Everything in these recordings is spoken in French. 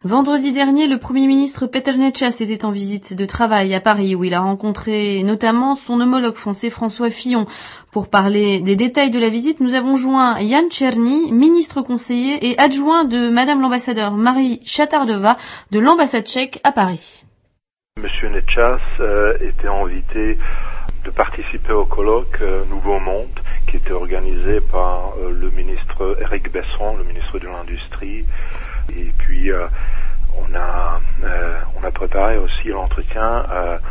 Vendredi dernier, le Premier ministre Peter Nečas était en visite de travail à Paris où il a rencontré notamment son homologue français François Fillon. Pour parler des détails de la visite, nous avons joint Jan Černý, ministre conseiller et adjoint de Madame l'ambassadeur Marie Chatardová de l'ambassade tchèque à Paris. Monsieur Nečas était invité de participer au colloque Nouveau Monde qui était organisé par le ministre Éric Besson, le ministre de l'Industrie. Et puis on a préparé aussi l'entretien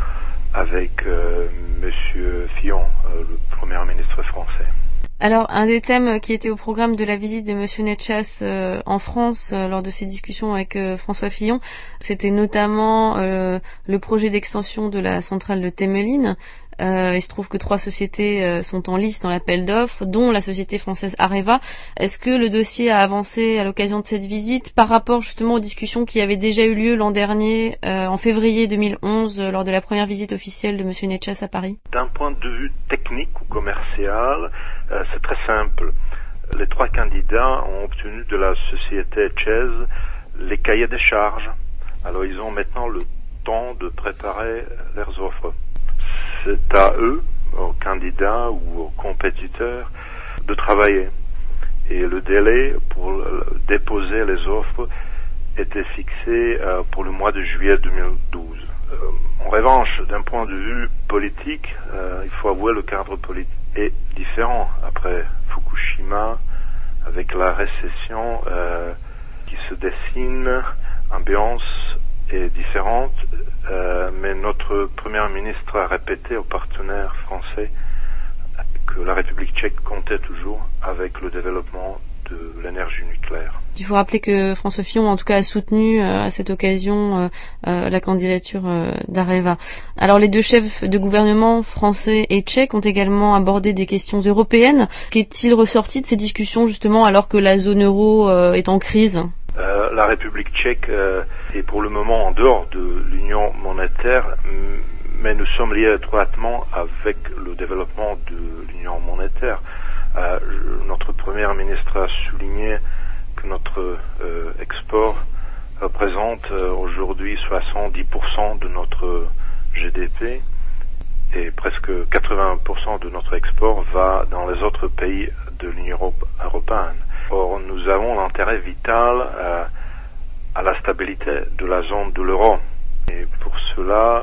avec Monsieur Fillon, le Premier ministre français. Alors, un des thèmes qui était au programme de la visite de Monsieur Nečas en France lors de ses discussions avec François Fillon, c'était notamment le projet d'extension de la centrale de Temelín. Il se trouve que 3 sociétés sont en lice dans l'appel d'offres, dont la société française Areva. Est-ce que le dossier a avancé à l'occasion de cette visite par rapport justement aux discussions qui avaient déjà eu lieu l'an dernier, en février 2011, lors de la première visite officielle de Monsieur Nečas à Paris? D'un point de vue technique ou commercial, c'est très simple. Les 3 candidats ont obtenu de la société ČEZ les cahiers des charges. Alors ils ont maintenant le temps de préparer leurs offres. C'est à eux, aux candidats ou aux compétiteurs, de travailler. Et le délai pour déposer les offres était fixé pour le mois de juillet 2012. En revanche, d'un point de vue politique, il faut avouer le cadre politique est différent après Fukushima, avec la récession qui se dessine, ambiance est différente, mais notre Premier ministre a répété aux partenaires français que la République tchèque comptait toujours avec le développement de l'énergie nucléaire. Il faut rappeler que François Fillon, en tout cas, a soutenu à cette occasion la candidature d'Areva. Alors, les 2 chefs de gouvernement français et tchèques ont également abordé des questions européennes. Qu'est-il ressorti de ces discussions, justement, alors que la zone euro est en crise? La République tchèque est pour le moment en dehors de l'union monétaire, mais nous sommes liés étroitement avec le développement de l'union monétaire. Notre Premier ministre a souligné que notre export représente aujourd'hui 70% de notre GDP et presque 80% de notre export va dans les autres pays de l'Union européenne. Or, nous avons l'intérêt vital à la stabilité de la zone de l'euro. Et pour cela,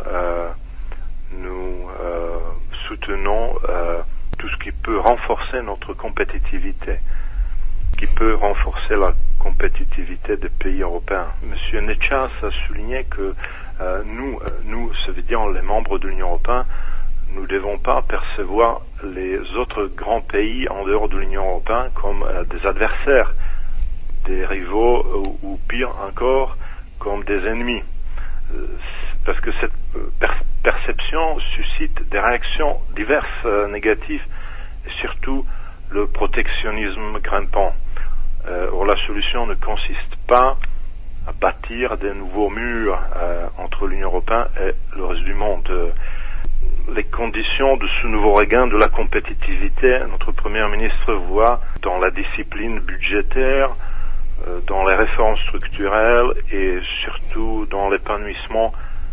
nous soutenons tout ce qui peut renforcer notre compétitivité, qui peut renforcer la compétitivité des pays européens. Monsieur Nečas a souligné que nous, ça veut dire les membres de l'Union européenne, nous ne devons pas percevoir les autres grands pays en dehors de l'Union européenne comme des adversaires, des rivaux ou pire encore, comme des ennemis. Parce que cette perception suscite des réactions diverses négatives et surtout le protectionnisme grimpant. Or la solution ne consiste pas à bâtir des nouveaux murs entre l'Union européenne et le reste du monde. Les conditions de ce nouveau regain de la compétitivité, notre Premier ministre voit dans la discipline budgétaire, dans les réformes structurelles et surtout dans l'épanouissement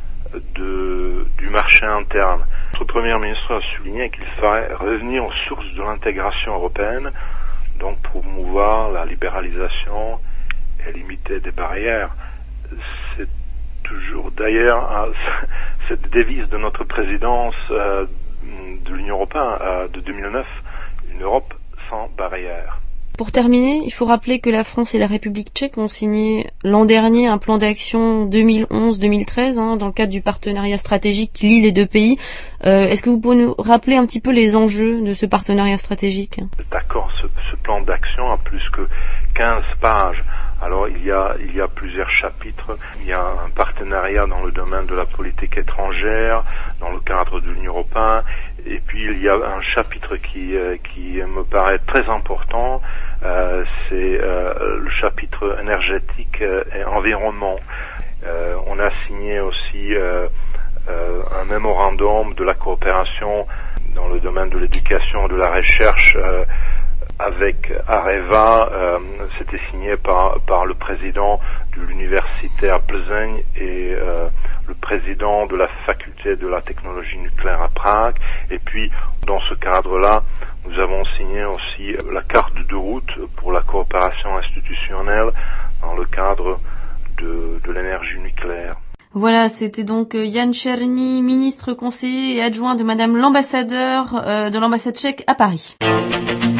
du marché interne. Notre Premier ministre a souligné qu'il fallait revenir aux sources de l'intégration européenne, donc promouvoir la libéralisation et limiter des barrières. C'est toujours d'ailleurs cette devise de notre présidence de l'Union européenne de 2009, une Europe sans barrières. Pour terminer, il faut rappeler que la France et la République tchèque ont signé l'an dernier un plan d'action 2011-2013 dans le cadre du partenariat stratégique qui lie les 2 pays. Est-ce que vous pouvez nous rappeler un petit peu les enjeux de ce partenariat stratégique? D'accord, ce plan d'action a plus que 15 pages. Alors il y a plusieurs chapitres. Il y a un partenariat dans le domaine de la politique étrangère, dans le cadre de l'Union européenne. Et puis il y a un chapitre qui me paraît très important, c'est le chapitre énergétique et environnement. On a signé aussi un mémorandum de la coopération dans le domaine de l'éducation et de la recherche avec Areva, c'était signé par le président de l'université à Plzeň et le président de la faculté de la technologie nucléaire à Prague. Et puis, dans ce cadre-là, nous avons signé aussi la carte de route pour la coopération institutionnelle dans le cadre de l'énergie nucléaire. Voilà, c'était donc Jan Černý, ministre conseiller et adjoint de Madame l'ambassadeur de l'ambassade tchèque à Paris.